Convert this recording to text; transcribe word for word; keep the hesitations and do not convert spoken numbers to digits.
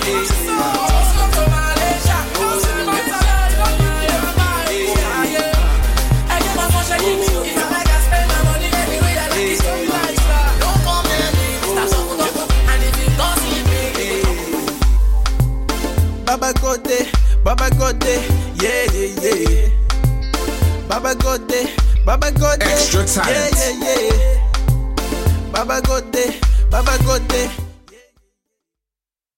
Baba Kote, Baba Kote, yeah, yeah, yeah. Baba Kote, Baba Kote, extra talent. Yeah, yeah, yeah. Baba Kote, Baba Kote.